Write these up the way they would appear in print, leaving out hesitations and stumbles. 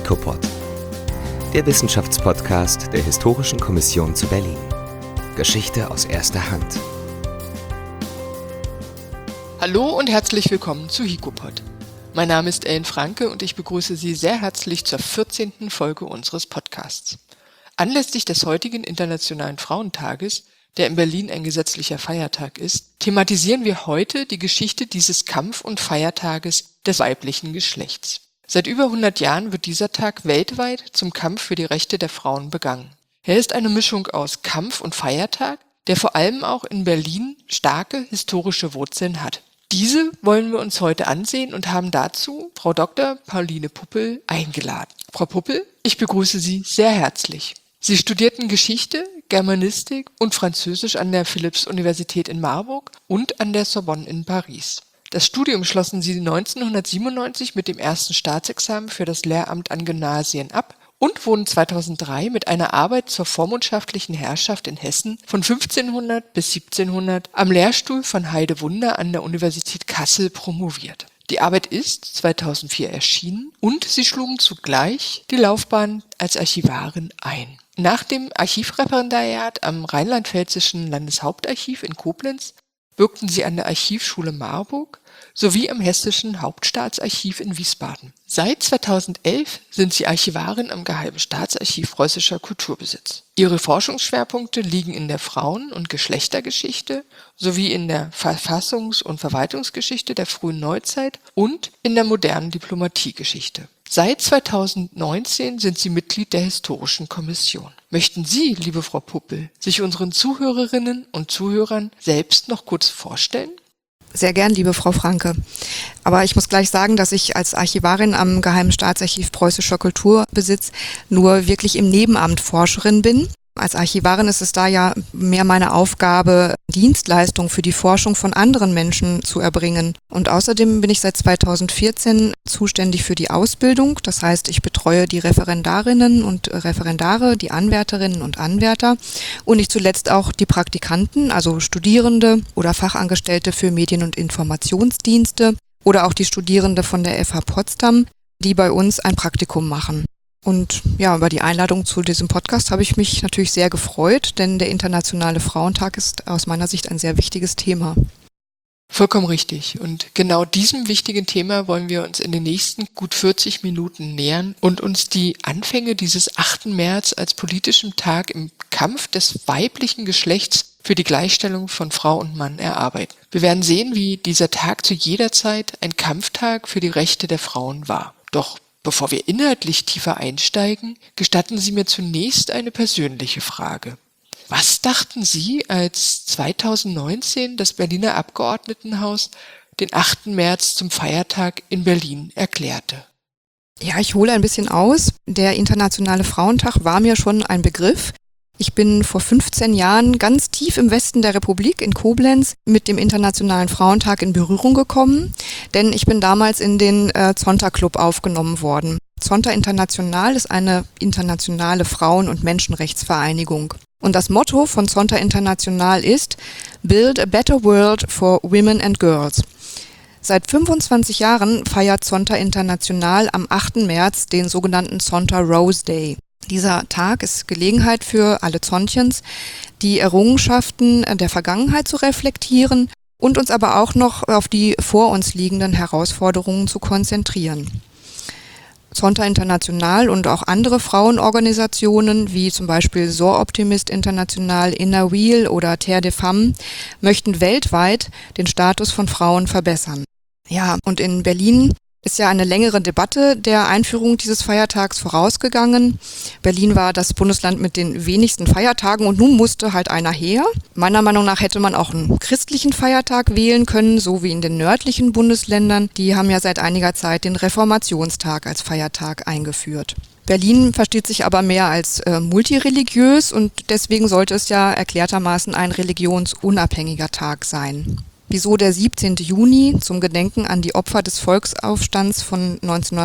HICOPOD, der Wissenschaftspodcast der Historischen Kommission zu Berlin. Geschichte aus erster Hand. Hallo und herzlich willkommen zu HICOPOD. Mein Name ist Ellen Franke und ich begrüße Sie sehr herzlich zur 14. Folge unseres Podcasts. Anlässlich des heutigen Internationalen Frauentages, der in Berlin ein gesetzlicher Feiertag ist, thematisieren wir heute die Geschichte dieses Kampf- und Feiertages des weiblichen Geschlechts. Seit über 100 Jahren wird dieser Tag weltweit zum Kampf für die Rechte der Frauen begangen. Er ist eine Mischung aus Kampf- und Feiertag, der vor allem auch in Berlin starke historische Wurzeln hat. Diese wollen wir uns heute ansehen und haben dazu Frau Dr. Pauline Puppel eingeladen. Frau Puppel, ich begrüße Sie sehr herzlich. Sie studierten Geschichte, Germanistik und Französisch an der Philipps-Universität in Marburg und an der Sorbonne in Paris. Das Studium schlossen Sie 1997 mit dem ersten Staatsexamen für das Lehramt an Gymnasien ab und wurden 2003 mit einer Arbeit zur vormundschaftlichen Herrschaft in Hessen von 1500 bis 1700 am Lehrstuhl von Heide Wunder an der Universität Kassel promoviert. Die Arbeit ist 2004 erschienen und Sie schlugen zugleich die Laufbahn als Archivarin ein. Nach dem Archivreferendariat am Rheinland-Pfälzischen Landeshauptarchiv in Koblenz wirkten Sie an der Archivschule Marburg sowie am Hessischen Hauptstaatsarchiv in Wiesbaden. Seit 2011 sind Sie Archivarin am Geheimen Staatsarchiv Preußischer Kulturbesitz. Ihre Forschungsschwerpunkte liegen in der Frauen- und Geschlechtergeschichte sowie in der Verfassungs- und Verwaltungsgeschichte der frühen Neuzeit und in der modernen Diplomatiegeschichte. Seit 2019 sind Sie Mitglied der Historischen Kommission. Möchten Sie, liebe Frau Puppel, sich unseren Zuhörerinnen und Zuhörern selbst noch kurz vorstellen? Sehr gern, liebe Frau Franke. Aber ich muss gleich sagen, dass ich als Archivarin am Geheimen Staatsarchiv Preußischer Kulturbesitz nur wirklich im Nebenamt Forscherin bin. Als Archivarin ist es da ja mehr meine Aufgabe, Dienstleistungen für die Forschung von anderen Menschen zu erbringen. Und außerdem bin ich seit 2014 zuständig für die Ausbildung. Das heißt, ich betreue die Referendarinnen und Referendare, die Anwärterinnen und Anwärter und nicht zuletzt auch die Praktikanten, also Studierende oder Fachangestellte für Medien- und Informationsdienste oder auch die Studierende von der FH Potsdam, die bei uns ein Praktikum machen. Und ja, über die Einladung zu diesem Podcast habe ich mich natürlich sehr gefreut, denn der Internationale Frauentag ist aus meiner Sicht ein sehr wichtiges Thema. Vollkommen richtig. Und genau diesem wichtigen Thema wollen wir uns in den nächsten gut 40 Minuten nähern und uns die Anfänge dieses 8. März als politischem Tag im Kampf des weiblichen Geschlechts für die Gleichstellung von Frau und Mann erarbeiten. Wir werden sehen, wie dieser Tag zu jeder Zeit ein Kampftag für die Rechte der Frauen war. Doch bevor wir inhaltlich tiefer einsteigen, gestatten Sie mir zunächst eine persönliche Frage. Was dachten Sie, als 2019 das Berliner Abgeordnetenhaus den 8. März zum Feiertag in Berlin erklärte? Ja, ich hole ein bisschen aus. Der Internationale Frauentag war mir schon ein Begriff. Ich bin vor 15 Jahren ganz tief im Westen der Republik in Koblenz mit dem Internationalen Frauentag in Berührung gekommen, denn ich bin damals in den Zonta Club aufgenommen worden. Zonta International ist eine internationale Frauen- und Menschenrechtsvereinigung. Und das Motto von Zonta International ist Build a better world for women and girls. Seit 25 Jahren feiert Zonta International am 8. März den sogenannten Zonta Rose Day. Dieser Tag ist Gelegenheit für alle Zontchens, die Errungenschaften der Vergangenheit zu reflektieren und uns aber auch noch auf die vor uns liegenden Herausforderungen zu konzentrieren. Zonta International und auch andere Frauenorganisationen wie zum Beispiel SOR Optimist International, Inner Wheel oder Terre des Femmes möchten weltweit den Status von Frauen verbessern. Ja, und in Berlin ist ja eine längere Debatte der Einführung dieses Feiertags vorausgegangen. Berlin war das Bundesland mit den wenigsten Feiertagen und nun musste halt einer her. Meiner Meinung nach hätte man auch einen christlichen Feiertag wählen können, so wie in den nördlichen Bundesländern. Die haben ja seit einiger Zeit den Reformationstag als Feiertag eingeführt. Berlin versteht sich aber mehr als multireligiös und deswegen sollte es ja erklärtermaßen ein religionsunabhängiger Tag sein. Wieso der 17. Juni zum Gedenken an die Opfer des Volksaufstands von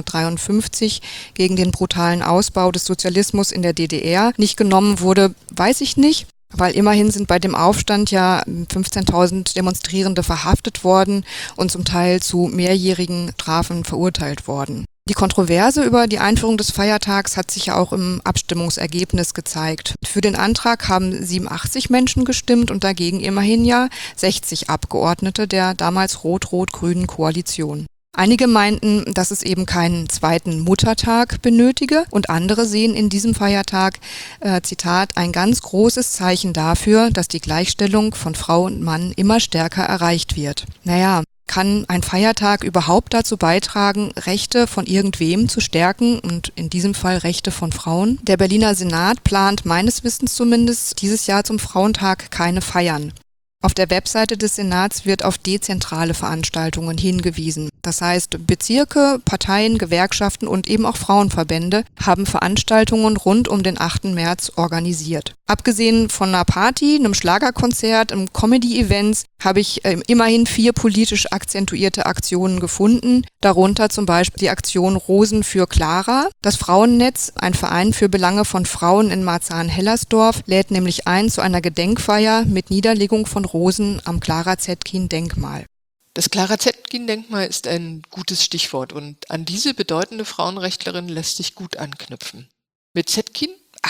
1953 gegen den brutalen Ausbau des Sozialismus in der DDR nicht genommen wurde, weiß ich nicht. weil immerhin sind bei dem Aufstand ja 15.000 Demonstrierende verhaftet worden und zum Teil zu mehrjährigen Strafen verurteilt worden. Die Kontroverse über die Einführung des Feiertags hat sich ja auch im Abstimmungsergebnis gezeigt. Für den Antrag haben 87 Menschen gestimmt und dagegen immerhin ja 60 Abgeordnete der damals rot-rot-grünen Koalition. Einige meinten, dass es eben keinen zweiten Muttertag benötige und andere sehen in diesem Feiertag, Zitat, ein ganz großes Zeichen dafür, dass die Gleichstellung von Frau und Mann immer stärker erreicht wird. Naja, kann ein Feiertag überhaupt dazu beitragen, Rechte von irgendwem zu stärken und in diesem Fall Rechte von Frauen? Der Berliner Senat plant meines Wissens zumindest dieses Jahr zum Frauentag keine Feiern. Auf der Webseite des Senats wird auf dezentrale Veranstaltungen hingewiesen. Das heißt, Bezirke, Parteien, Gewerkschaften und eben auch Frauenverbände haben Veranstaltungen rund um den 8. März organisiert. Abgesehen von einer Party, einem Schlagerkonzert, einem Comedy-Events habe ich immerhin 4 politisch akzentuierte Aktionen gefunden, darunter zum Beispiel die Aktion Rosen für Clara. Das Frauennetz, ein Verein für Belange von Frauen in Marzahn-Hellersdorf, lädt nämlich ein zu einer Gedenkfeier mit Niederlegung von Rosen am Clara-Zetkin-Denkmal. Das Clara-Zetkin-Denkmal ist ein gutes Stichwort und an diese bedeutende Frauenrechtlerin lässt sich gut anknüpfen. Mit Zetkin,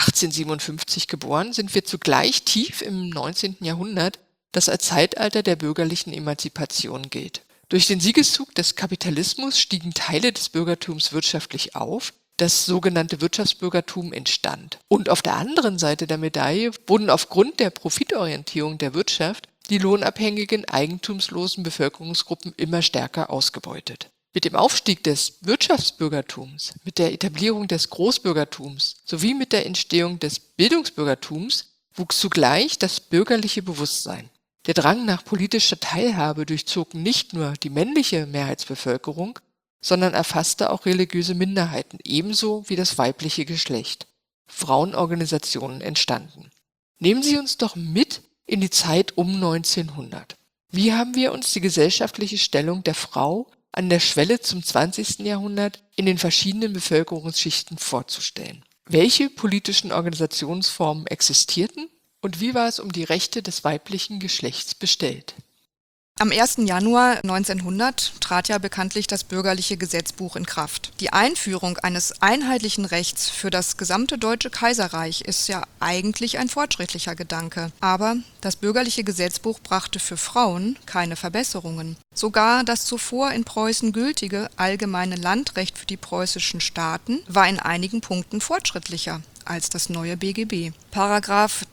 1857 geboren, sind wir zugleich tief im 19. Jahrhundert, das als Zeitalter der bürgerlichen Emanzipation gilt. Durch den Siegeszug des Kapitalismus stiegen Teile des Bürgertums wirtschaftlich auf, das sogenannte Wirtschaftsbürgertum entstand. Und auf der anderen Seite der Medaille wurden aufgrund der Profitorientierung der Wirtschaft die lohnabhängigen, eigentumslosen Bevölkerungsgruppen immer stärker ausgebeutet. Mit dem Aufstieg des Wirtschaftsbürgertums, mit der Etablierung des Großbürgertums sowie mit der Entstehung des Bildungsbürgertums wuchs zugleich das bürgerliche Bewusstsein. Der Drang nach politischer Teilhabe durchzog nicht nur die männliche Mehrheitsbevölkerung, sondern erfasste auch religiöse Minderheiten, ebenso wie das weibliche Geschlecht. Frauenorganisationen entstanden. Nehmen Sie uns doch mit in die Zeit um 1900. Wie haben wir uns die gesellschaftliche Stellung der Frau an der Schwelle zum 20. Jahrhundert in den verschiedenen Bevölkerungsschichten vorzustellen? Welche politischen Organisationsformen existierten und wie war es um die Rechte des weiblichen Geschlechts bestellt? Am 1. Januar 1900 trat ja bekanntlich das Bürgerliche Gesetzbuch in Kraft. Die Einführung eines einheitlichen Rechts für das gesamte Deutsche Kaiserreich ist ja eigentlich ein fortschrittlicher Gedanke. Aber das Bürgerliche Gesetzbuch brachte für Frauen keine Verbesserungen. Sogar das zuvor in Preußen gültige allgemeine Landrecht für die preußischen Staaten war in einigen Punkten fortschrittlicher als das neue BGB. Paragraph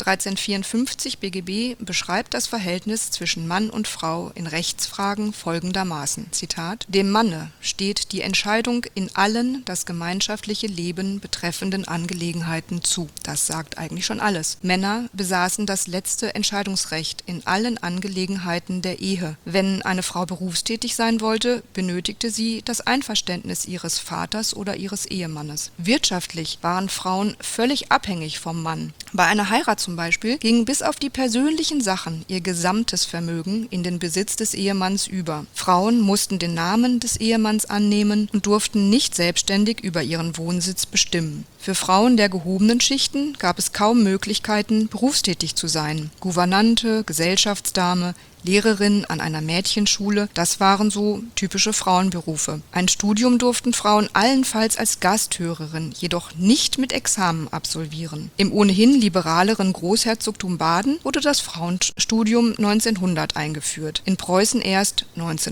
1354 BGB beschreibt das Verhältnis zwischen Mann und Frau in Rechtsfragen folgendermaßen, Zitat, dem Manne steht die Entscheidung in allen das gemeinschaftliche Leben betreffenden Angelegenheiten zu. Das sagt eigentlich schon alles. Männer besaßen das letzte Entscheidungsrecht in allen Angelegenheiten der Ehe. Wenn eine Frau berufstätig sein wollte, benötigte sie das Einverständnis ihres Vaters oder ihres Ehemannes. Wirtschaftlich waren Frauen völlig abhängig vom Mann. Bei einer Heirat zum Beispiel ging bis auf die persönlichen Sachen ihr gesamtes Vermögen in den Besitz des Ehemanns über. Frauen mussten den Namen des Ehemanns annehmen und durften nicht selbstständig über ihren Wohnsitz bestimmen. Für Frauen der gehobenen Schichten gab es kaum Möglichkeiten, berufstätig zu sein. Gouvernante, Gesellschaftsdame, Lehrerin an einer Mädchenschule, das waren so typische Frauenberufe. Ein Studium durften Frauen allenfalls als Gasthörerin, jedoch nicht mit Examen absolvieren. Im ohnehin liberaleren Großherzogtum Baden wurde das Frauenstudium 1900 eingeführt, in Preußen erst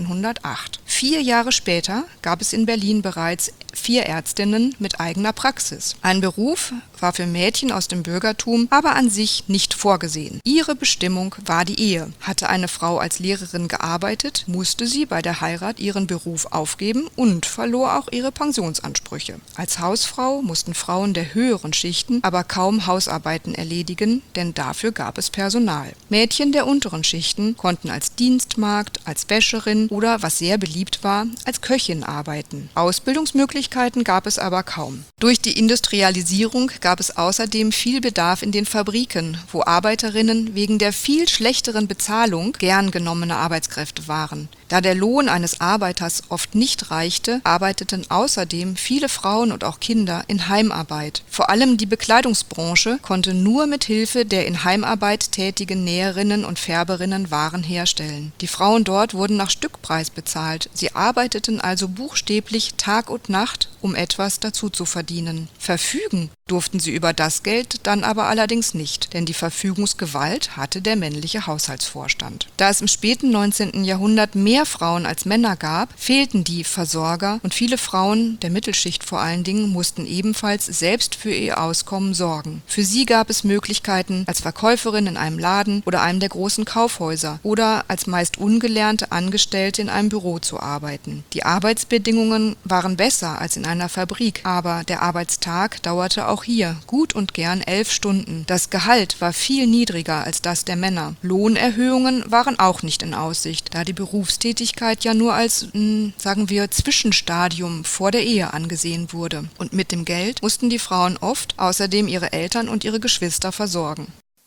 1908. 4 Jahre später gab es in Berlin bereits 4 Ärztinnen mit eigener Praxis. Ein Beruf war für Mädchen aus dem Bürgertum aber an sich nicht vorgesehen. Ihre Bestimmung war die Ehe. Hatte eine Frau als Lehrerin gearbeitet, musste sie bei der Heirat ihren Beruf aufgeben und verlor auch ihre Pensionsansprüche. Als Hausfrau mussten Frauen der höheren Schichten aber kaum Hausarbeiten erledigen, denn dafür gab es Personal. Mädchen der unteren Schichten konnten als Dienstmagd, als Wäscherin oder, was sehr beliebt war, als Köchin arbeiten. Ausbildungsmöglichkeiten gab es aber kaum. Durch die Industrialisierung gab es außerdem viel Bedarf in den Fabriken, wo Arbeiterinnen wegen der viel schlechteren Bezahlung gern genommene Arbeitskräfte waren. Da der Lohn eines Arbeiters oft nicht reichte, arbeiteten außerdem viele Frauen und auch Kinder in Heimarbeit. Vor allem die Bekleidungsbranche konnte nur mit Hilfe der in Heimarbeit tätigen Näherinnen und Färberinnen Waren herstellen. Die Frauen dort wurden nach Stückpreis bezahlt. Sie arbeiteten also buchstäblich Tag und Nacht, um etwas dazu zu verdienen. Verfügen durften sie über das Geld dann aber allerdings nicht, denn die Verfügungsgewalt hatte der männliche Haushaltsvorstand. Da es im späten 19. Jahrhundert mehr Frauen als Männer gab, fehlten die Versorger und viele Frauen, der Mittelschicht vor allen Dingen, mussten ebenfalls selbst für ihr Auskommen sorgen. Für sie gab es Möglichkeiten als Verkäuferin in einem Laden oder einem der großen Kaufhäuser oder als meist ungelernte Angestellte in einem Büro zu arbeiten. Die Arbeitsbedingungen waren besser als in einer Fabrik, aber der Arbeitstag dauerte auch hier gut und gern 11 Stunden. Das Gehalt war viel niedriger als das der Männer. Lohnerhöhungen waren auch nicht in Aussicht, da die Berufstätigkeit ja nur als, sagen wir, Zwischenstadium vor der Ehe angesehen wurde. Und mit dem Geld mussten die Frauen oft außerdem ihre Eltern und ihre Geschwister versorgen.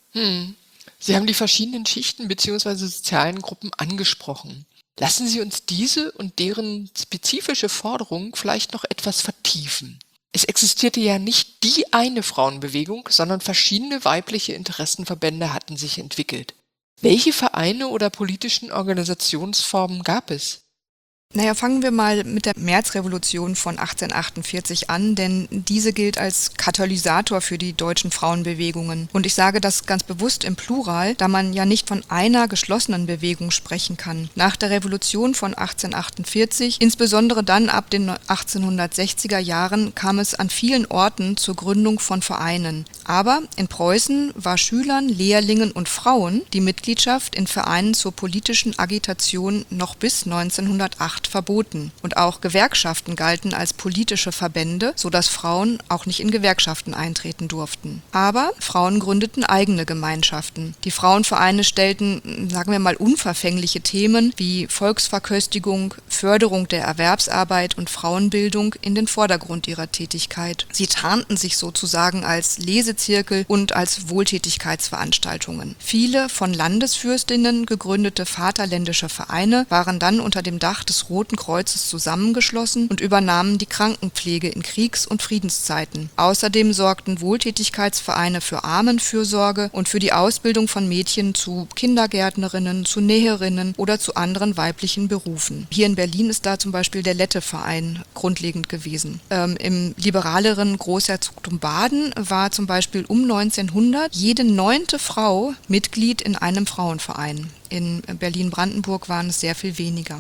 Sie haben die verschiedenen Schichten bzw. sozialen Gruppen angesprochen. Lassen Sie uns diese und deren spezifische Forderungen vielleicht noch etwas vertiefen. Es existierte ja nicht die eine Frauenbewegung, sondern verschiedene weibliche Interessenverbände hatten sich entwickelt. Welche Vereine oder politischen Organisationsformen gab es? Fangen wir mal mit der Märzrevolution von 1848 an, denn diese gilt als Katalysator für die deutschen Frauenbewegungen. Und ich sage das ganz bewusst im Plural, da man ja nicht von einer geschlossenen Bewegung sprechen kann. Nach der Revolution von 1848, insbesondere dann ab den 1860er Jahren, kam es an vielen Orten zur Gründung von Vereinen. Aber in Preußen war Schülern, Lehrlingen und Frauen die Mitgliedschaft in Vereinen zur politischen Agitation noch bis 1908 verboten. Und auch Gewerkschaften galten als politische Verbände, sodass Frauen auch nicht in Gewerkschaften eintreten durften. Aber Frauen gründeten eigene Gemeinschaften. Die Frauenvereine stellten, sagen wir mal, unverfängliche Themen wie Volksverköstigung, Förderung der Erwerbsarbeit und Frauenbildung in den Vordergrund ihrer Tätigkeit. Sie tarnten sich sozusagen als Lesezirkel und als Wohltätigkeitsveranstaltungen. Viele von Landesfürstinnen gegründete vaterländische Vereine waren dann unter dem Dach des Roten Kreuzes zusammengeschlossen und übernahmen die Krankenpflege in Kriegs- und Friedenszeiten. Außerdem sorgten Wohltätigkeitsvereine für Armenfürsorge und für die Ausbildung von Mädchen zu Kindergärtnerinnen, zu Näherinnen oder zu anderen weiblichen Berufen. Hier in Berlin ist da zum Beispiel der Lette-Verein grundlegend gewesen. Im liberaleren Großherzogtum Baden war zum Beispiel um 1900 jede 9. Frau Mitglied in einem Frauenverein. In Berlin-Brandenburg waren es sehr viel weniger.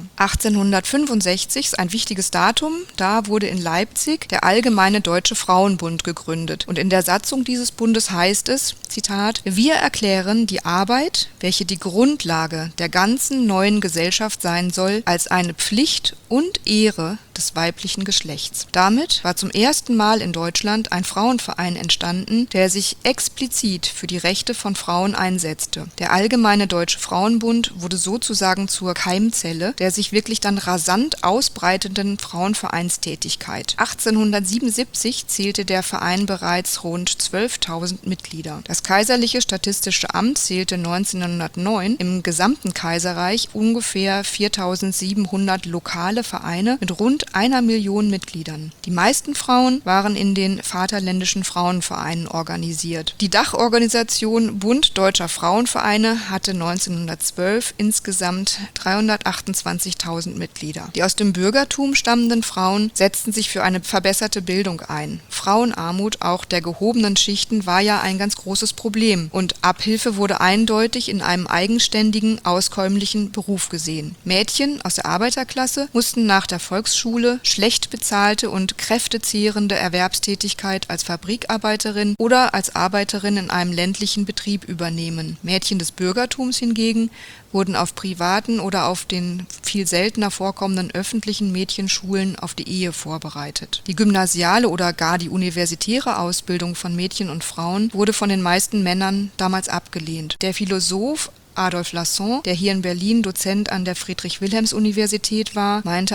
1865 ist ein wichtiges Datum. Da wurde in Leipzig der Allgemeine Deutsche Frauenbund gegründet. Und in der Satzung dieses Bundes heißt es, Zitat, wir erklären die Arbeit, welche die Grundlage der ganzen neuen Gesellschaft sein soll, als eine Pflicht und Ehre des weiblichen Geschlechts. Damit war zum ersten Mal in Deutschland ein Frauenverein entstanden, der sich explizit für die Rechte von Frauen einsetzte. Der Allgemeine Deutsche Frauenbund wurde sozusagen zur Keimzelle der sich wirklich dann rasant ausbreitenden Frauenvereinstätigkeit. 1877 zählte der Verein bereits rund 12.000 Mitglieder. Das Kaiserliche Statistische Amt zählte 1909 im gesamten Kaiserreich ungefähr 4.700 lokale Vereine mit rund 1 Million Mitgliedern. Die meisten Frauen waren in den vaterländischen Frauenvereinen organisiert. Die Dachorganisation Bund Deutscher Frauenvereine hatte 1912 insgesamt 328.000 Mitglieder. Die aus dem Bürgertum stammenden Frauen setzten sich für eine verbesserte Bildung ein. Frauenarmut auch der gehobenen Schichten war ja ein ganz großes Problem und Abhilfe wurde eindeutig in einem eigenständigen, auskömmlichen Beruf gesehen. Mädchen aus der Arbeiterklasse mussten nach der Volksschule schlecht bezahlte und kräftezehrende Erwerbstätigkeit als Fabrikarbeiterin oder als Arbeiterin in einem ländlichen Betrieb übernehmen. Mädchen des Bürgertums hingegen wurden auf privaten oder auf den viel seltener vorkommenden öffentlichen Mädchenschulen auf die Ehe vorbereitet. Die gymnasiale oder gar die universitäre Ausbildung von Mädchen und Frauen wurde von den meisten Männern damals abgelehnt. Der Philosoph Adolf Lasson, der hier in Berlin Dozent an der Friedrich-Wilhelms-Universität war, meinte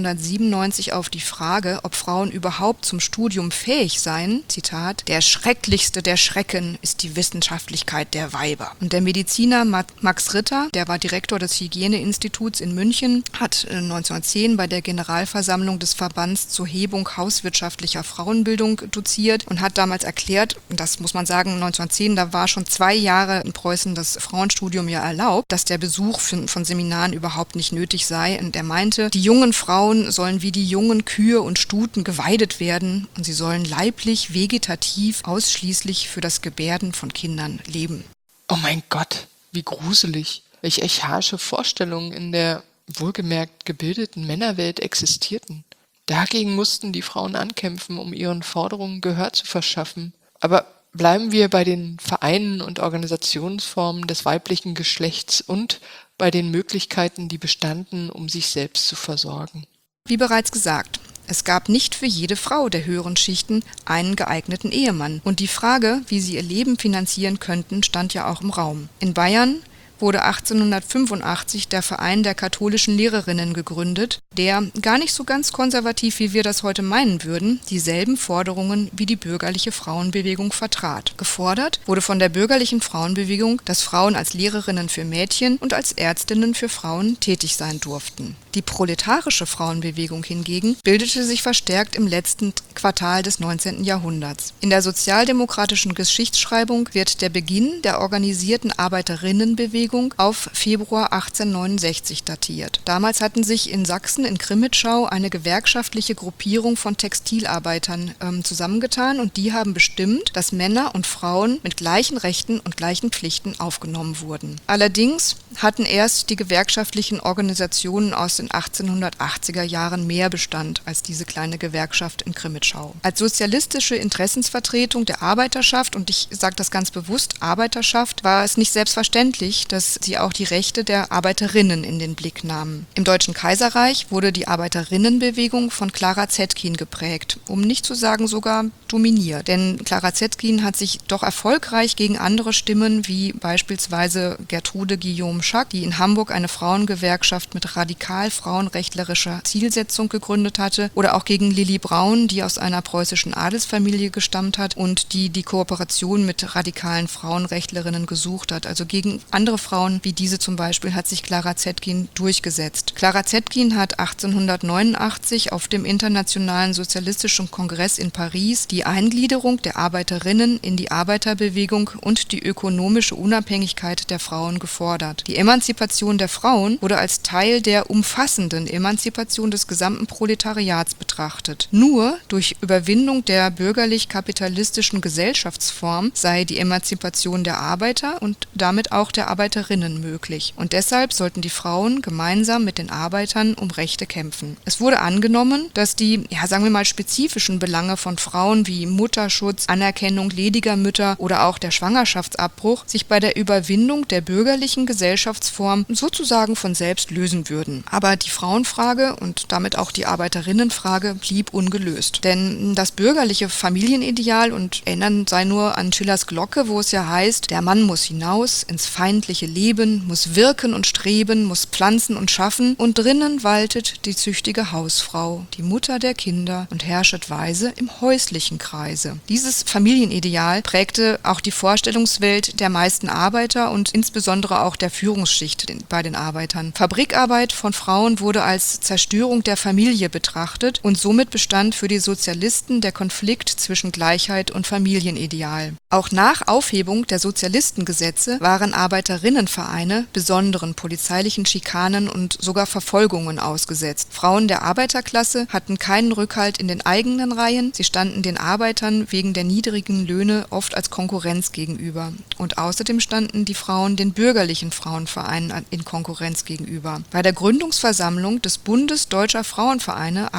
1897 auf die Frage, ob Frauen überhaupt zum Studium fähig seien, Zitat, der schrecklichste der Schrecken ist die Wissenschaftlichkeit der Weiber. Und der Mediziner Max Ritter, der war Direktor des Hygieneinstituts in München, hat 1910 bei der Generalversammlung des Verbands zur Hebung hauswirtschaftlicher Frauenbildung doziert und hat damals erklärt, das muss man sagen, 1910, da war schon 2 Jahre in Preußen das Frauenstudium ja erlaubt, dass der Besuch von Seminaren überhaupt nicht nötig sei. Und er meinte, die jungen Frauen sollen wie die jungen Kühe und Stuten geweidet werden und sie sollen leiblich, vegetativ ausschließlich für das Gebärden von Kindern leben. Oh mein Gott, wie gruselig. Welche archaische Vorstellungen in der wohlgemerkt gebildeten Männerwelt existierten. Dagegen mussten die Frauen ankämpfen, um ihren Forderungen Gehör zu verschaffen. Aber bleiben wir bei den Vereinen und Organisationsformen des weiblichen Geschlechts und bei den Möglichkeiten, die bestanden, um sich selbst zu versorgen. Wie bereits gesagt, es gab nicht für jede Frau der höheren Schichten einen geeigneten Ehemann. Und die Frage, wie sie ihr Leben finanzieren könnten, stand ja auch im Raum. In Bayern wurde 1885 der Verein der katholischen Lehrerinnen gegründet, der, gar nicht so ganz konservativ, wie wir das heute meinen würden, dieselben Forderungen wie die bürgerliche Frauenbewegung vertrat. Gefordert wurde von der bürgerlichen Frauenbewegung, dass Frauen als Lehrerinnen für Mädchen und als Ärztinnen für Frauen tätig sein durften. Die proletarische Frauenbewegung hingegen bildete sich verstärkt im letzten Quartal des 19. Jahrhunderts. In der sozialdemokratischen Geschichtsschreibung wird der Beginn der organisierten Arbeiterinnenbewegung auf Februar 1869 datiert. Damals hatten sich in Sachsen in Crimmitschau eine gewerkschaftliche Gruppierung von Textilarbeitern zusammengetan und die haben bestimmt, dass Männer und Frauen mit gleichen Rechten und gleichen Pflichten aufgenommen wurden. Allerdings hatten erst die gewerkschaftlichen Organisationen aus den 1880er Jahren mehr Bestand als diese kleine Gewerkschaft in Crimmitschau. Als sozialistische Interessensvertretung der Arbeiterschaft, und ich sage das ganz bewusst, Arbeiterschaft, war es nicht selbstverständlich, dass sie auch die Rechte der Arbeiterinnen in den Blick nahmen. Im Deutschen Kaiserreich wurde die Arbeiterinnenbewegung von Clara Zetkin geprägt, um nicht zu sagen sogar dominiert. Denn Clara Zetkin hat sich doch erfolgreich gegen andere Stimmen, wie beispielsweise Gertrude Guillaume-Schack, die in Hamburg eine Frauengewerkschaft mit radikal frauenrechtlerischer Zielsetzung gegründet hatte, oder auch gegen Lilli Braun, die aus einer preußischen Adelsfamilie gestammt hat und die Kooperation mit radikalen Frauenrechtlerinnen gesucht hat. Also gegen andere Frauen, wie diese zum Beispiel, hat sich Clara Zetkin durchgesetzt. Clara Zetkin hat 1889 auf dem Internationalen Sozialistischen Kongress in Paris die Eingliederung der Arbeiterinnen in die Arbeiterbewegung und die ökonomische Unabhängigkeit der Frauen gefordert. Die Emanzipation der Frauen wurde als Teil der umfassenden Emanzipation des gesamten Proletariats betrachtet. Nur durch Überwindung der bürgerlich-kapitalistischen Gesellschaftsform sei die Emanzipation der Arbeiter und damit auch der Arbeiterinnen möglich. Und deshalb sollten die Frauen gemeinsam mit den Arbeitern um Rechte kämpfen. Es wurde angenommen, dass die, sagen wir mal, spezifischen Belange von Frauen wie Mutterschutz, Anerkennung lediger Mütter oder auch der Schwangerschaftsabbruch sich bei der Überwindung der bürgerlichen Gesellschaftsform sozusagen von selbst lösen würden. Aber die Frauenfrage und damit auch die Arbeiterinnenfrage blieb ungelöst. Denn das bürgerliche Familienideal, und erinnern sei nur an Schillers Glocke, wo es ja heißt, der Mann muss hinaus ins feindliche Leben, muss wirken und streben, muss pflanzen und schaffen, und drinnen waltet die züchtige Hausfrau, die Mutter der Kinder, und herrschet weise im häuslichen Kreise. Dieses Familienideal prägte auch die Vorstellungswelt der meisten Arbeiter und insbesondere auch der Führungsschicht bei den Arbeitern. Fabrikarbeit von Frauen wurde als Zerstörung der Familie betrachtet und somit bestand für die Sozialisten der Konflikt zwischen Gleichheit und Familienideal. Auch nach Aufhebung der Sozialistengesetze waren Arbeiterinnenvereine besonderen polizeilichen Schikanen und sogar Verfolgungen ausgesetzt. Frauen der Arbeiterklasse hatten keinen Rückhalt in den eigenen Reihen, sie standen den Arbeitern wegen der niedrigen Löhne oft als Konkurrenz gegenüber. Und außerdem standen die Frauen den bürgerlichen Frauenvereinen in Konkurrenz gegenüber. Bei der Gründungsversammlung des Bundes Deutscher Frauenvereine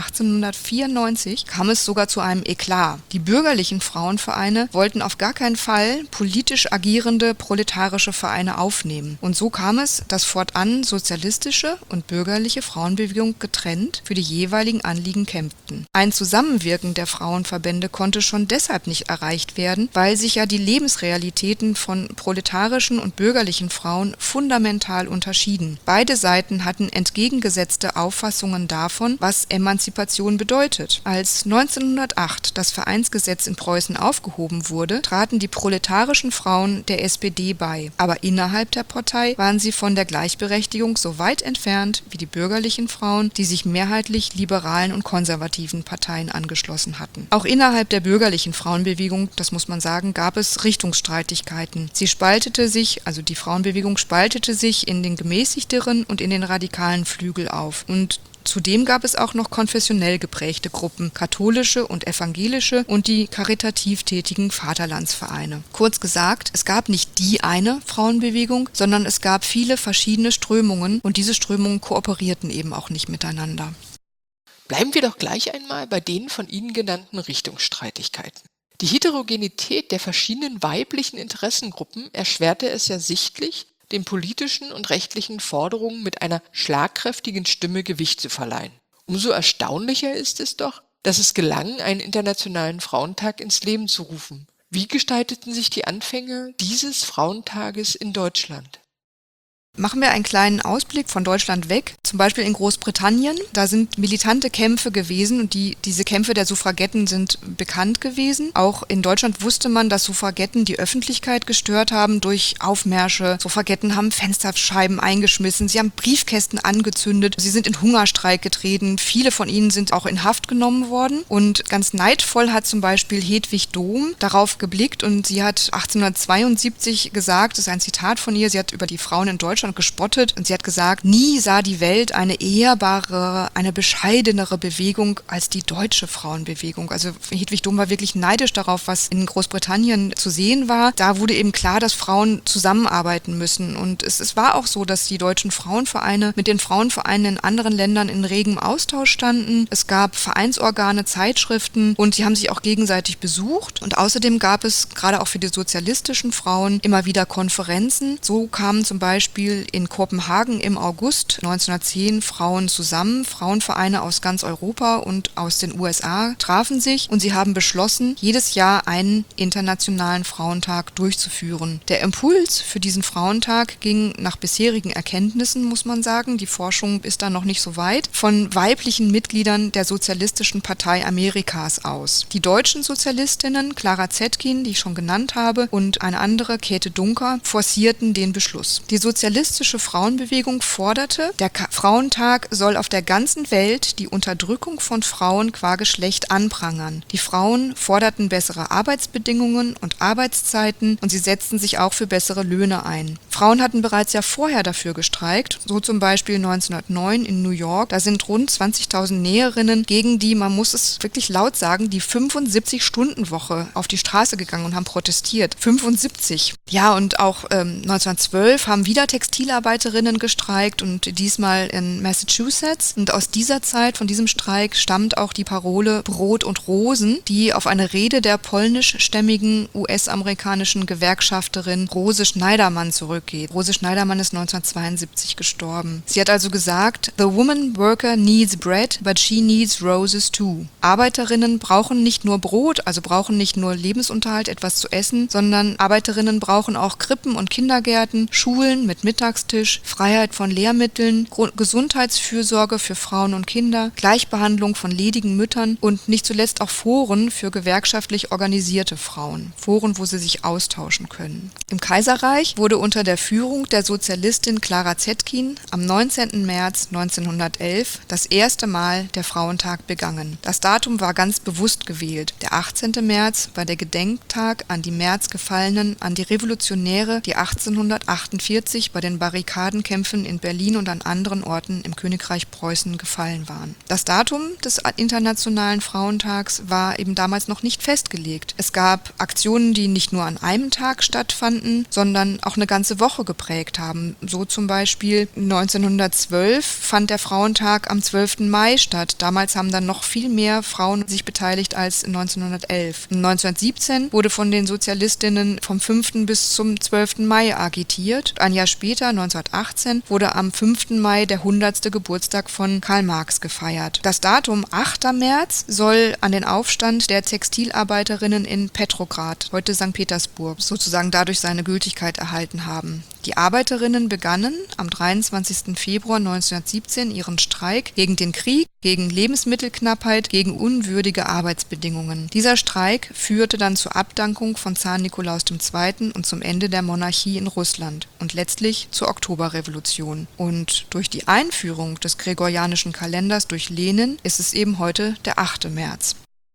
1894 kam es sogar zu einem Eklat. Die bürgerlichen Frauenvereine wollten auf gar keinen Fall politisch agierende proletarische Vereine auflösen aufnehmen. Und so kam es, dass fortan sozialistische und bürgerliche Frauenbewegung getrennt für die jeweiligen Anliegen kämpften. Ein Zusammenwirken der Frauenverbände konnte schon deshalb nicht erreicht werden, weil sich ja die Lebensrealitäten von proletarischen und bürgerlichen Frauen fundamental unterschieden. Beide Seiten hatten entgegengesetzte Auffassungen davon, was Emanzipation bedeutet. Als 1908 das Vereinsgesetz in Preußen aufgehoben wurde, traten die proletarischen Frauen der SPD bei. Aber innerhalb der Partei waren sie von der Gleichberechtigung so weit entfernt wie die bürgerlichen Frauen, die sich mehrheitlich liberalen und konservativen Parteien angeschlossen hatten. Auch innerhalb der bürgerlichen Frauenbewegung, das muss man sagen, gab es Richtungsstreitigkeiten. Die Frauenbewegung spaltete sich in den gemäßigteren und in den radikalen Flügel auf. Und zudem gab es auch noch konfessionell geprägte Gruppen, katholische und evangelische und die karitativ tätigen Vaterlandsvereine. Kurz gesagt, es gab nicht die eine Frauenbewegung, sondern es gab viele verschiedene Strömungen und diese Strömungen kooperierten eben auch nicht miteinander. Bleiben wir doch gleich einmal bei den von Ihnen genannten Richtungsstreitigkeiten. Die Heterogenität der verschiedenen weiblichen Interessengruppen erschwerte es ja sichtlich, den politischen und rechtlichen Forderungen mit einer schlagkräftigen Stimme Gewicht zu verleihen. Umso erstaunlicher ist es doch, dass es gelang, einen internationalen Frauentag ins Leben zu rufen. Wie gestalteten sich die Anfänge dieses Frauentages in Deutschland? Machen wir einen kleinen Ausblick von Deutschland weg, zum Beispiel in Großbritannien. Da sind militante Kämpfe gewesen und diese Kämpfe der Suffragetten sind bekannt gewesen. Auch in Deutschland wusste man, dass Suffragetten die Öffentlichkeit gestört haben durch Aufmärsche. Suffragetten haben Fensterscheiben eingeschmissen, sie haben Briefkästen angezündet, sie sind in Hungerstreik getreten. Viele von ihnen sind auch in Haft genommen worden. Und ganz neidvoll hat zum Beispiel Hedwig Dohm darauf geblickt und sie hat 1872 gesagt, das ist ein Zitat von ihr, sie hat über die Frauen in Deutschland gespottet und sie hat gesagt, nie sah die Welt eine ehrbarere, eine bescheidenere Bewegung als die deutsche Frauenbewegung. Also Hedwig Dohm war wirklich neidisch darauf, was in Großbritannien zu sehen war. Da wurde eben klar, dass Frauen zusammenarbeiten müssen und es war auch so, dass die deutschen Frauenvereine mit den Frauenvereinen in anderen Ländern in regem Austausch standen. Es gab Vereinsorgane, Zeitschriften und sie haben sich auch gegenseitig besucht und außerdem gab es gerade auch für die sozialistischen Frauen immer wieder Konferenzen. So kamen zum Beispiel in Kopenhagen im August 1910 Frauen zusammen. Frauenvereine aus ganz Europa und aus den USA trafen sich und sie haben beschlossen, jedes Jahr einen internationalen Frauentag durchzuführen. Der Impuls für diesen Frauentag ging nach bisherigen Erkenntnissen, muss man sagen, die Forschung ist da noch nicht so weit, von weiblichen Mitgliedern der Sozialistischen Partei Amerikas aus. Die deutschen Sozialistinnen, Clara Zetkin, die ich schon genannt habe, und eine andere, Käthe Duncker, forcierten den Beschluss. Die sozialistische Frauenbewegung forderte, der Frauentag soll auf der ganzen Welt die Unterdrückung von Frauen qua Geschlecht anprangern. Die Frauen forderten bessere Arbeitsbedingungen und Arbeitszeiten und sie setzten sich auch für bessere Löhne ein. Frauen hatten bereits ja vorher dafür gestreikt, so zum Beispiel 1909 in New York. Da sind rund 20.000 Näherinnen gegen die, man muss es wirklich laut sagen, die 75-Stunden-Woche auf die Straße gegangen und haben protestiert. 75. Ja, und auch 1912 haben wieder Textilarbeiterinnen gestreikt und diesmal in Massachusetts. Und aus dieser Zeit, von diesem Streik, stammt auch die Parole Brot und Rosen, die auf eine Rede der polnischstämmigen US-amerikanischen Gewerkschafterin Rose Schneiderman zurückgeht. Rose Schneiderman ist 1972 gestorben. Sie hat also gesagt, "The woman worker needs bread, but she needs roses too." Arbeiterinnen brauchen nicht nur Brot, also brauchen nicht nur Lebensunterhalt, etwas zu essen, sondern Arbeiterinnen brauchen auch Krippen und Kindergärten, Schulen mit Mittagstisch, Freiheit von Lehrmitteln, Gesundheitsfürsorge für Frauen und Kinder, Gleichbehandlung von ledigen Müttern und nicht zuletzt auch Foren für gewerkschaftlich organisierte Frauen. Foren, wo sie sich austauschen können. Im Kaiserreich wurde unter der Führung der Sozialistin Clara Zetkin am 19. März 1911 das erste Mal der Frauentag begangen. Das Datum war ganz bewusst gewählt. Der 18. März war der Gedenktag an die Märzgefallenen, an die Revolutionäre, die 1848 bei den Barrikadenkämpfen in Berlin und an anderen Orten im Königreich Preußen gefallen waren. Das Datum des Internationalen Frauentags war eben damals noch nicht festgelegt. Es gab Aktionen, die nicht nur an einem Tag stattfanden, sondern auch eine ganze Woche geprägt haben. So zum Beispiel 1912 fand der Frauentag am 12. Mai statt. Damals haben dann noch viel mehr Frauen sich beteiligt als 1911. 1917 wurde von den Sozialistinnen vom 5. bis zum 12. Mai agitiert. Ein Jahr später, 1918, wurde am 5. Mai der 100. Geburtstag von Karl Marx gefeiert. Das Datum 8. März soll an den Aufstand der Textilarbeiterinnen in Petrograd, heute St. Petersburg, sozusagen dadurch seine Gültigkeit erhalten haben. Die Arbeiterinnen begannen am 23. Februar 1917 ihren Streik gegen den Krieg, gegen Lebensmittelknappheit, gegen unwürdige Arbeitsbedingungen. Dieser Streik führte dann zur Abdankung von Zar Nikolaus II. Und zum Ende der Monarchie in Russland und letztlich zur Oktoberrevolution. Und durch die Einführung des gregorianischen Kalenders durch Lenin ist es eben heute der 8. März.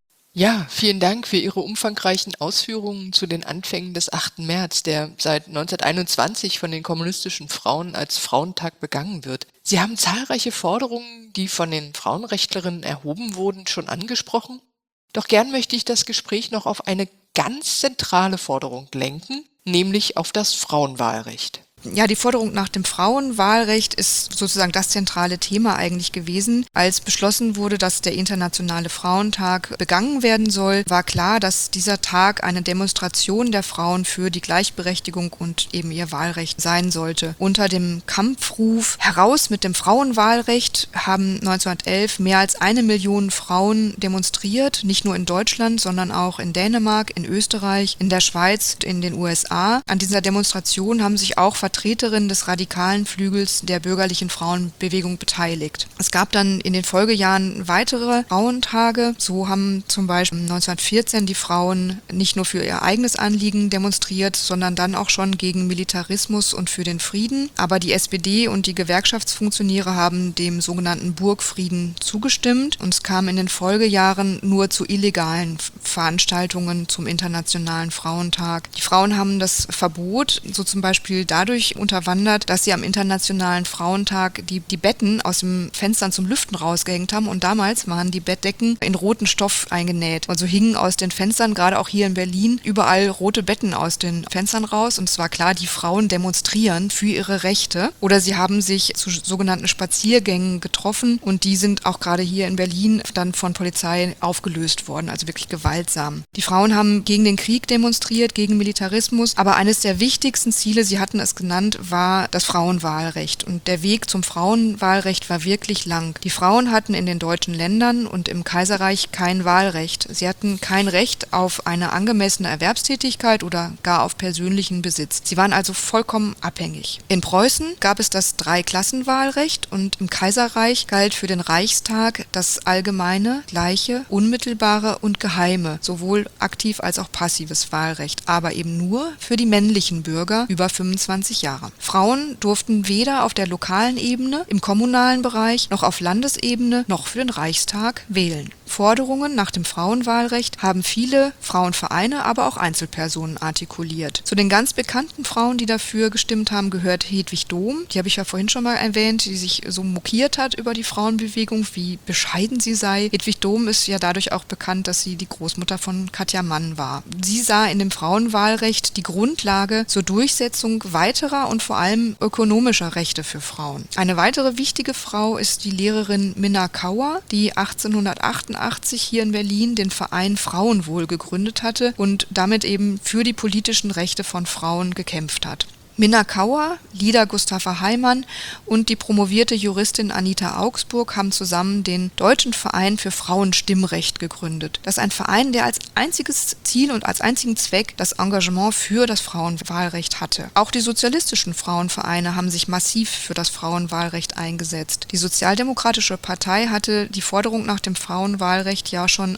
Ja, vielen Dank für Ihre umfangreichen Ausführungen zu den Anfängen des 8. März, der seit 1921 von den kommunistischen Frauen als Frauentag begangen wird. Sie haben zahlreiche Forderungen, die von den Frauenrechtlerinnen erhoben wurden, schon angesprochen. Doch gern möchte ich das Gespräch noch auf eine ganz zentrale Forderung lenken, nämlich auf das Frauenwahlrecht. Ja, die Forderung nach dem Frauenwahlrecht ist sozusagen das zentrale Thema eigentlich gewesen. Als beschlossen wurde, dass der Internationale Frauentag begangen werden soll, war klar, dass dieser Tag eine Demonstration der Frauen für die Gleichberechtigung und eben ihr Wahlrecht sein sollte. Unter dem Kampfruf „Heraus mit dem Frauenwahlrecht" haben 1911 mehr als 1 Million Frauen demonstriert, nicht nur in Deutschland, sondern auch in Dänemark, in Österreich, in der Schweiz, in den USA. An dieser Demonstration haben sich auch Vertreterinnen des radikalen Flügels der bürgerlichen Frauenbewegung beteiligt. Es gab dann in den Folgejahren weitere Frauentage. So haben zum Beispiel 1914 die Frauen nicht nur für ihr eigenes Anliegen demonstriert, sondern dann auch schon gegen Militarismus und für den Frieden. Aber die SPD und die Gewerkschaftsfunktionäre haben dem sogenannten Burgfrieden zugestimmt und es kam in den Folgejahren nur zu illegalen Veranstaltungen zum Internationalen Frauentag. Die Frauen haben das Verbot, so zum Beispiel dadurch unterwandert, dass sie am Internationalen Frauentag die Betten aus den Fenstern zum Lüften rausgehängt haben und damals waren die Bettdecken in roten Stoff eingenäht. Also hingen aus den Fenstern, gerade auch hier in Berlin, überall rote Betten aus den Fenstern raus und es war klar, die Frauen demonstrieren für ihre Rechte oder sie haben sich zu sogenannten Spaziergängen getroffen und die sind auch gerade hier in Berlin dann von Polizei aufgelöst worden, also wirklich gewaltsam. Die Frauen haben gegen den Krieg demonstriert, gegen Militarismus, aber eines der wichtigsten Ziele, sie hatten es genannt, war das Frauenwahlrecht. Und der Weg zum Frauenwahlrecht war wirklich lang. Die Frauen hatten in den deutschen Ländern und im Kaiserreich kein Wahlrecht. Sie hatten kein Recht auf eine angemessene Erwerbstätigkeit oder gar auf persönlichen Besitz. Sie waren also vollkommen abhängig. In Preußen gab es das Dreiklassenwahlrecht und im Kaiserreich galt für den Reichstag das allgemeine, gleiche, unmittelbare und geheime, sowohl aktiv als auch passives Wahlrecht, aber eben nur für die männlichen Bürger über 25 Jahre. Frauen durften weder auf der lokalen Ebene, im kommunalen Bereich, noch auf Landesebene, noch für den Reichstag wählen. Forderungen nach dem Frauenwahlrecht haben viele Frauenvereine, aber auch Einzelpersonen artikuliert. Zu den ganz bekannten Frauen, die dafür gestimmt haben, gehört Hedwig Dohm. Die habe ich ja vorhin schon mal erwähnt, die sich so mokiert hat über die Frauenbewegung, wie bescheiden sie sei. Hedwig Dohm ist ja dadurch auch bekannt, dass sie die Großmutter von Katja Mann war. Sie sah in dem Frauenwahlrecht die Grundlage zur Durchsetzung weiterer und vor allem ökonomischer Rechte für Frauen. Eine weitere wichtige Frau ist die Lehrerin Minna Kauer, die 1888 hier in Berlin den Verein Frauenwohl gegründet hatte und damit eben für die politischen Rechte von Frauen gekämpft hat. Minna Kauer, Lida Gustava Heimann und die promovierte Juristin Anita Augsburg haben zusammen den Deutschen Verein für Frauenstimmrecht gegründet. Das ist ein Verein, der als einziges Ziel und als einzigen Zweck das Engagement für das Frauenwahlrecht hatte. Auch die sozialistischen Frauenvereine haben sich massiv für das Frauenwahlrecht eingesetzt. Die Sozialdemokratische Partei hatte die Forderung nach dem Frauenwahlrecht ja schon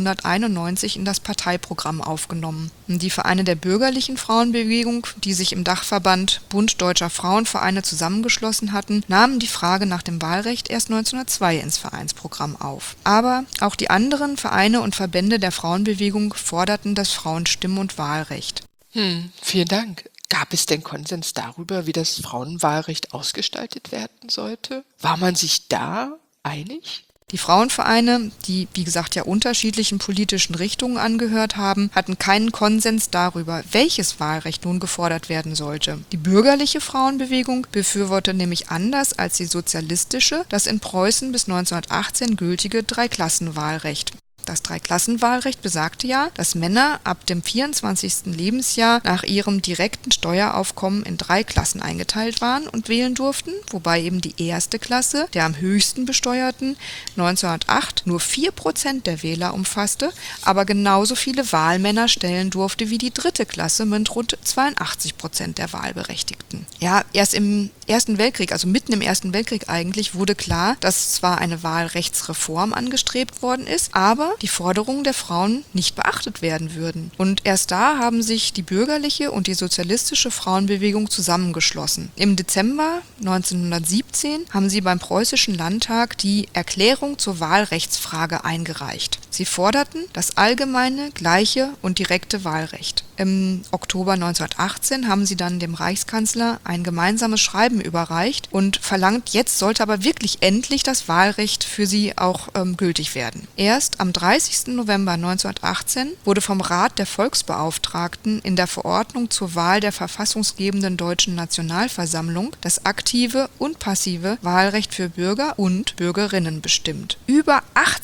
1891 in das Parteiprogramm aufgenommen. Und die Vereine der bürgerlichen Frauenbewegung, die sich im Dachverband Bund Deutscher Frauenvereine zusammengeschlossen hatten, nahmen die Frage nach dem Wahlrecht erst 1902 ins Vereinsprogramm auf. Aber auch die anderen Vereine und Verbände der Frauenbewegung forderten das Frauenstimm- und Wahlrecht. Vielen Dank. Gab es denn Konsens darüber, wie das Frauenwahlrecht ausgestaltet werden sollte? War man sich da einig? Die Frauenvereine, die wie gesagt ja unterschiedlichen politischen Richtungen angehört haben, hatten keinen Konsens darüber, welches Wahlrecht nun gefordert werden sollte. Die bürgerliche Frauenbewegung befürwortete nämlich anders als die sozialistische das in Preußen bis 1918 gültige Dreiklassenwahlrecht. Das Dreiklassenwahlrecht besagte ja, dass Männer ab dem 24. Lebensjahr nach ihrem direkten Steueraufkommen in 3 Klassen eingeteilt waren und wählen durften, wobei eben die erste Klasse, der am höchsten besteuerten, 1908 nur 4% der Wähler umfasste, aber genauso viele Wahlmänner stellen durfte wie die dritte Klasse mit rund 82% der Wahlberechtigten. Ja, erst im Ersten Weltkrieg, also mitten im Ersten Weltkrieg eigentlich, wurde klar, dass zwar eine Wahlrechtsreform angestrebt worden ist, aber die Forderungen der Frauen nicht beachtet werden würden. Und erst da haben sich die bürgerliche und die sozialistische Frauenbewegung zusammengeschlossen. Im Dezember 1917 haben sie beim Preußischen Landtag die Erklärung zur Wahlrechtsfrage eingereicht. Sie forderten das allgemeine, gleiche und direkte Wahlrecht. Im Oktober 1918 haben sie dann dem Reichskanzler ein gemeinsames Schreiben überreicht und verlangt, jetzt sollte aber wirklich endlich das Wahlrecht für sie auch gültig werden. Erst am 30. November 1918 wurde vom Rat der Volksbeauftragten in der Verordnung zur Wahl der verfassungsgebenden Deutschen Nationalversammlung das aktive und passive Wahlrecht für Bürger und Bürgerinnen bestimmt. Über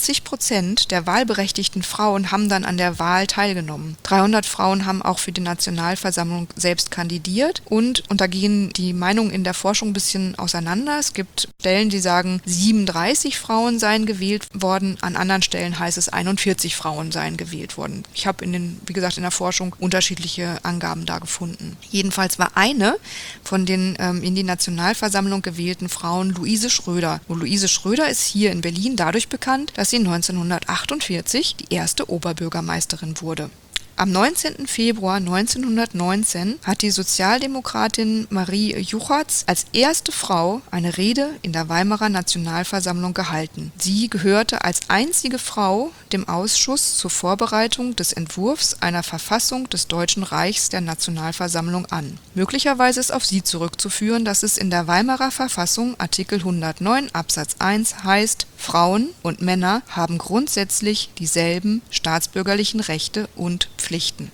80% der wahlberechtigten Frauen haben dann an der Wahl teilgenommen. 300 Frauen haben auch für die Nationalversammlung selbst kandidiert und da gehen die Meinungen in der Forschung ein bisschen auseinander. Es gibt Stellen, die sagen, 37 Frauen seien gewählt worden, an anderen Stellen heißt es 41 Frauen seien gewählt worden. Ich habe in der Forschung unterschiedliche Angaben da gefunden. Jedenfalls war eine von den in die Nationalversammlung gewählten Frauen Luise Schröder. Und Luise Schröder ist hier in Berlin dadurch bekannt, dass sie 1948 die erste Oberbürgermeisterin wurde. Am 19. Februar 1919 hat die Sozialdemokratin Marie Juchatz als erste Frau eine Rede in der Weimarer Nationalversammlung gehalten. Sie gehörte als einzige Frau dem Ausschuss zur Vorbereitung des Entwurfs einer Verfassung des Deutschen Reichs der Nationalversammlung an. Möglicherweise ist auf sie zurückzuführen, dass es in der Weimarer Verfassung Artikel 109 Absatz 1 heißt, Frauen und Männer haben grundsätzlich dieselben staatsbürgerlichen Rechte und Pflichten.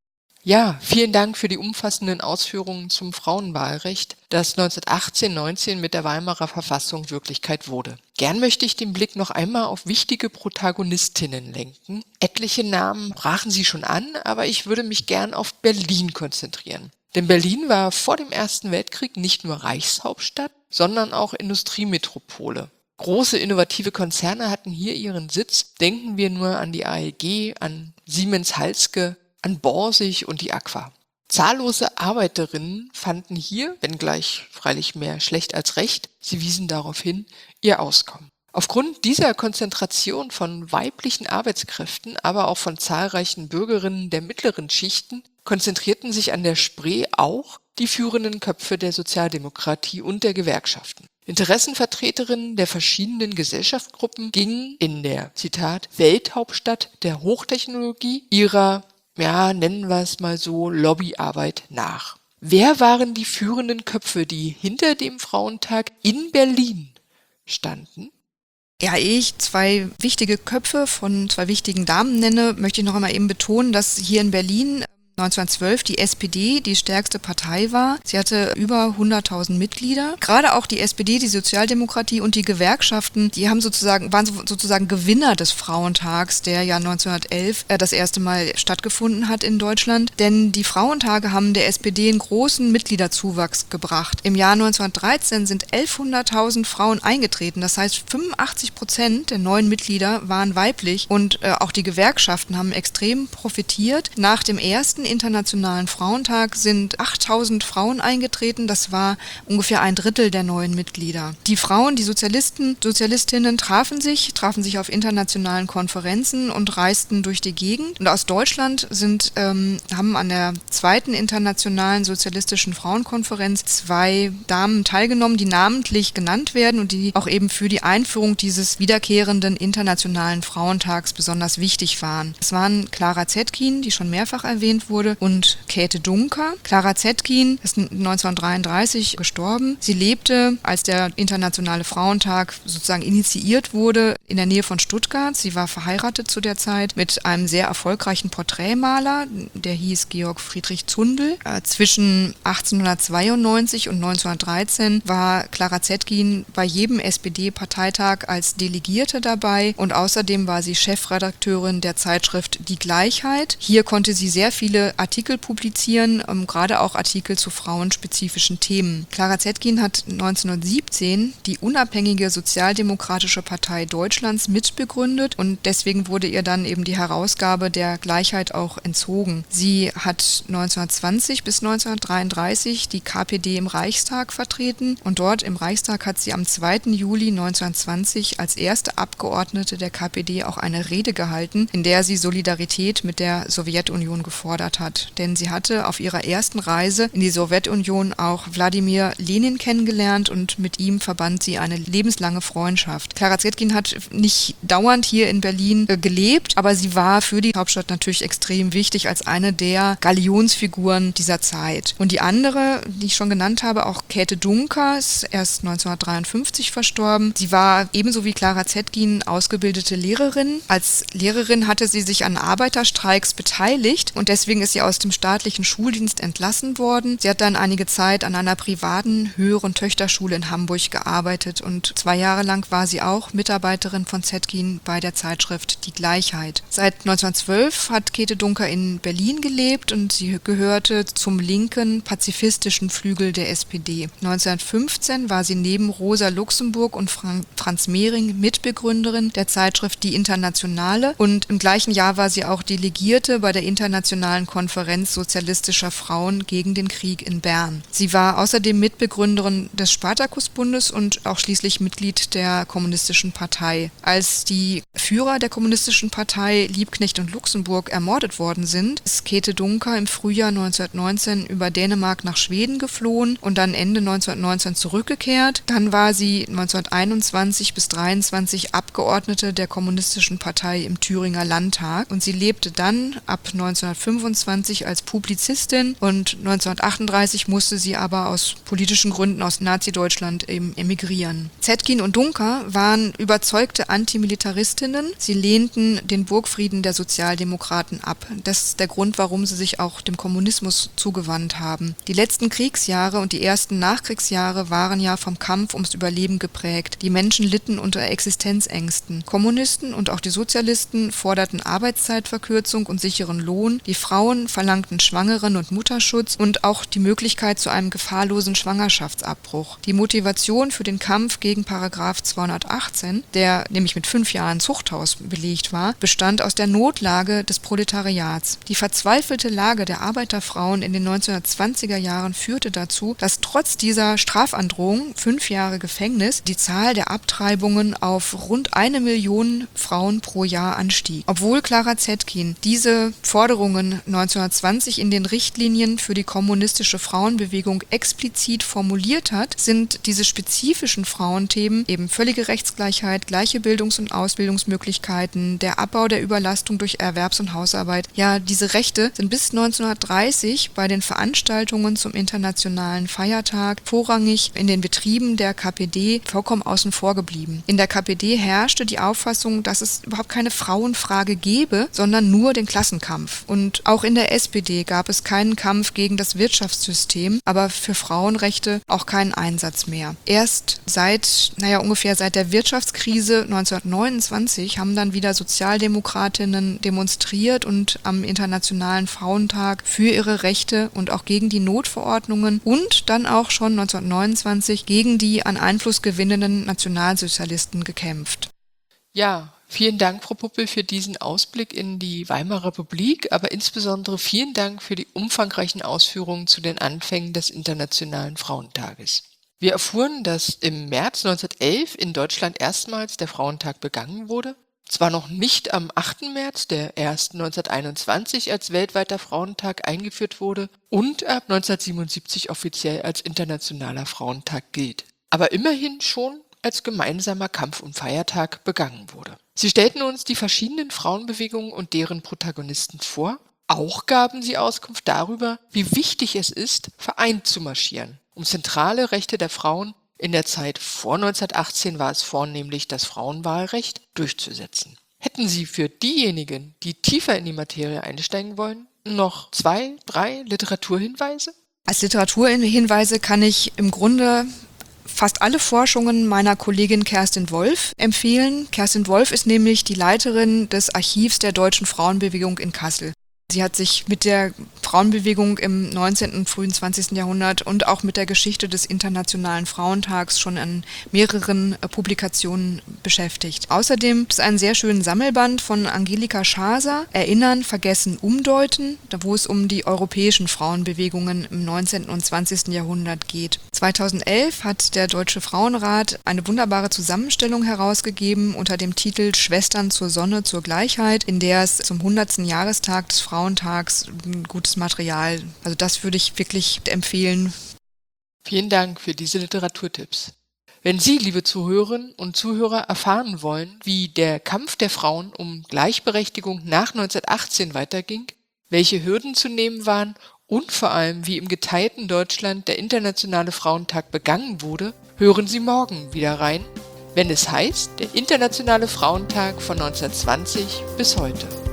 Ja, vielen Dank für die umfassenden Ausführungen zum Frauenwahlrecht, das 1918-19 mit der Weimarer Verfassung Wirklichkeit wurde. Gern möchte ich den Blick noch einmal auf wichtige Protagonistinnen lenken. Etliche Namen brachen sie schon an, aber ich würde mich gern auf Berlin konzentrieren. Denn Berlin war vor dem Ersten Weltkrieg nicht nur Reichshauptstadt, sondern auch Industriemetropole. Große innovative Konzerne hatten hier ihren Sitz. Denken wir nur an die AEG, an Siemens-Halske, an Borsig und die Aqua. Zahllose Arbeiterinnen fanden hier, wenngleich freilich mehr schlecht als recht, sie wiesen darauf hin, ihr Auskommen. Aufgrund dieser Konzentration von weiblichen Arbeitskräften, aber auch von zahlreichen Bürgerinnen der mittleren Schichten, konzentrierten sich an der Spree auch die führenden Köpfe der Sozialdemokratie und der Gewerkschaften. Interessenvertreterinnen der verschiedenen Gesellschaftsgruppen gingen in der, Zitat, Welthauptstadt der Hochtechnologie ihrer, nennen wir es mal so, Lobbyarbeit nach. Wer waren die führenden Köpfe, die hinter dem Frauentag in Berlin standen? Ja, ehe ich 2 wichtige Köpfe von 2 wichtigen Damen nenne, möchte ich noch einmal eben betonen, dass hier in Berlin 1912 die SPD die stärkste Partei war. Sie hatte über 100.000 Mitglieder. Gerade auch die SPD, die Sozialdemokratie und die Gewerkschaften, waren sozusagen Gewinner des Frauentags, der ja 1911 das erste Mal stattgefunden hat in Deutschland. Denn die Frauentage haben der SPD einen großen Mitgliederzuwachs gebracht. Im Jahr 1913 sind 1100.000 Frauen eingetreten. Das heißt, 85% der neuen Mitglieder waren weiblich und auch die Gewerkschaften haben extrem profitiert. Nach dem ersten Internationalen Frauentag sind 8.000 Frauen eingetreten. Das war ungefähr 1/3 der neuen Mitglieder. Die Frauen, die Sozialistinnen trafen sich auf internationalen Konferenzen und reisten durch die Gegend. Und aus Deutschland haben an der 2. Internationalen Sozialistischen Frauenkonferenz 2 Damen teilgenommen, die namentlich genannt werden und die auch eben für die Einführung dieses wiederkehrenden Internationalen Frauentags besonders wichtig waren. Es waren Clara Zetkin, die schon mehrfach erwähnt wurde, wurde, und Käthe Duncker. Clara Zetkin ist 1933 gestorben. Sie lebte, als der Internationale Frauentag sozusagen initiiert wurde, in der Nähe von Stuttgart. Sie war verheiratet zu der Zeit mit einem sehr erfolgreichen Porträtmaler, der hieß Georg Friedrich Zundel. Zwischen 1892 und 1913 war Clara Zetkin bei jedem SPD-Parteitag als Delegierte dabei und außerdem war sie Chefredakteurin der Zeitschrift Die Gleichheit. Hier konnte sie sehr viele Artikel publizieren, gerade auch Artikel zu frauenspezifischen Themen. Clara Zetkin hat 1917 die unabhängige Sozialdemokratische Partei Deutschlands mitbegründet und deswegen wurde ihr dann eben die Herausgabe der Gleichheit auch entzogen. Sie hat 1920 bis 1933 die KPD im Reichstag vertreten und dort im Reichstag hat sie am 2. Juli 1920 als erste Abgeordnete der KPD auch eine Rede gehalten, in der sie Solidarität mit der Sowjetunion gefordert hat. Denn sie hatte auf ihrer ersten Reise in die Sowjetunion auch Wladimir Lenin kennengelernt und mit ihm verband sie eine lebenslange Freundschaft. Clara Zetkin hat nicht dauernd hier in Berlin gelebt, aber sie war für die Hauptstadt natürlich extrem wichtig als eine der Galionsfiguren dieser Zeit. Und die andere, die ich schon genannt habe, auch Käthe Duncker, ist erst 1953 verstorben. Sie war ebenso wie Clara Zetkin ausgebildete Lehrerin. Als Lehrerin hatte sie sich an Arbeiterstreiks beteiligt und deswegen ist sie aus dem staatlichen Schuldienst entlassen worden. Sie hat dann einige Zeit an einer privaten höheren Töchterschule in Hamburg gearbeitet und 2 Jahre lang war sie auch Mitarbeiterin von Zetkin bei der Zeitschrift Die Gleichheit. Seit 1912 hat Käthe Duncker in Berlin gelebt und sie gehörte zum linken pazifistischen Flügel der SPD. 1915 war sie neben Rosa Luxemburg und Franz Mehring Mitbegründerin der Zeitschrift Die Internationale und im gleichen Jahr war sie auch Delegierte bei der Internationalen Konferenz sozialistischer Frauen gegen den Krieg in Bern. Sie war außerdem Mitbegründerin des Spartakusbundes und auch schließlich Mitglied der Kommunistischen Partei. Als die Führer der Kommunistischen Partei, Liebknecht und Luxemburg, ermordet worden sind, ist Käthe Duncker im Frühjahr 1919 über Dänemark nach Schweden geflohen und dann Ende 1919 zurückgekehrt. Dann war sie 1921 bis 1923 Abgeordnete der Kommunistischen Partei im Thüringer Landtag und sie lebte dann ab 1925 als Publizistin und 1938 musste sie aber aus politischen Gründen aus Nazi-Deutschland eben emigrieren. Zetkin und Duncker waren überzeugte Antimilitaristinnen. Sie lehnten den Burgfrieden der Sozialdemokraten ab. Das ist der Grund, warum sie sich auch dem Kommunismus zugewandt haben. Die letzten Kriegsjahre und die ersten Nachkriegsjahre waren ja vom Kampf ums Überleben geprägt. Die Menschen litten unter Existenzängsten. Kommunisten und auch die Sozialisten forderten Arbeitszeitverkürzung und sicheren Lohn. Die Frauen verlangten Schwangeren- und Mutterschutz und auch die Möglichkeit zu einem gefahrlosen Schwangerschaftsabbruch. Die Motivation für den Kampf gegen Paragraph 218, der nämlich mit 5 Jahren Zuchthaus belegt war, bestand aus der Notlage des Proletariats. Die verzweifelte Lage der Arbeiterfrauen in den 1920er Jahren führte dazu, dass trotz dieser Strafandrohung 5 Jahre Gefängnis die Zahl der Abtreibungen auf rund 1 Million Frauen pro Jahr anstieg. Obwohl Clara Zetkin diese Forderungen 1920 in den Richtlinien für die kommunistische Frauenbewegung explizit formuliert hat, sind diese spezifischen Frauenthemen eben völlige Rechtsgleichheit, gleiche Bildungs- und Ausbildungsmöglichkeiten, der Abbau der Überlastung durch Erwerbs- und Hausarbeit. Ja, diese Rechte sind bis 1930 bei den Veranstaltungen zum Internationalen Feiertag vorrangig in den Betrieben der KPD vollkommen außen vor geblieben. In der KPD herrschte die Auffassung, dass es überhaupt keine Frauenfrage gäbe, sondern nur den Klassenkampf. Und auch in der SPD gab es keinen Kampf gegen das Wirtschaftssystem, aber für Frauenrechte auch keinen Einsatz mehr. Erst ungefähr seit der Wirtschaftskrise 1929 haben dann wieder Sozialdemokratinnen demonstriert und am Internationalen Frauentag für ihre Rechte und auch gegen die Notverordnungen und dann auch schon 1929 gegen die an Einfluss gewinnenden Nationalsozialisten gekämpft. Ja, vielen Dank, Frau Puppel, für diesen Ausblick in die Weimarer Republik, aber insbesondere vielen Dank für die umfangreichen Ausführungen zu den Anfängen des Internationalen Frauentages. Wir erfuhren, dass im März 1911 in Deutschland erstmals der Frauentag begangen wurde. Zwar noch nicht am 8. März, der erst 1921 als weltweiter Frauentag eingeführt wurde und ab 1977 offiziell als Internationaler Frauentag gilt, aber immerhin schon als gemeinsamer Kampf- und Feiertag begangen wurde. Sie stellten uns die verschiedenen Frauenbewegungen und deren Protagonisten vor, Auch gaben sie Auskunft darüber, wie wichtig es ist, vereint zu marschieren, um zentrale Rechte der Frauen, in der Zeit vor 1918 war es vornehmlich das Frauenwahlrecht, durchzusetzen. Hätten Sie für diejenigen, die tiefer in die Materie einsteigen wollen, noch 2, 3 Literaturhinweise? Als Literaturhinweise kann ich im Grunde fast alle Forschungen meiner Kollegin Kerstin Wolf empfehlen. Kerstin Wolf ist nämlich die Leiterin des Archivs der Deutschen Frauenbewegung in Kassel. Sie hat sich mit der Frauenbewegung im 19. und frühen 20. Jahrhundert und auch mit der Geschichte des Internationalen Frauentags schon an mehreren Publikationen beschäftigt. Außerdem gibt es einen sehr schönen Sammelband von Angelika Schaser, Erinnern, Vergessen, Umdeuten, wo es um die europäischen Frauenbewegungen im 19. und 20. Jahrhundert geht. 2011 hat der Deutsche Frauenrat eine wunderbare Zusammenstellung herausgegeben unter dem Titel Schwestern zur Sonne, zur Gleichheit, in der es zum 100. Jahrestag des Frauentags ein gutes Material. Also das würde ich wirklich empfehlen. Vielen Dank für diese Literaturtipps. Wenn Sie, liebe Zuhörerinnen und Zuhörer, erfahren wollen, wie der Kampf der Frauen um Gleichberechtigung nach 1918 weiterging, welche Hürden zu nehmen waren und vor allem, wie im geteilten Deutschland der Internationale Frauentag begangen wurde, hören Sie morgen wieder rein, wenn es heißt, der Internationale Frauentag von 1920 bis heute.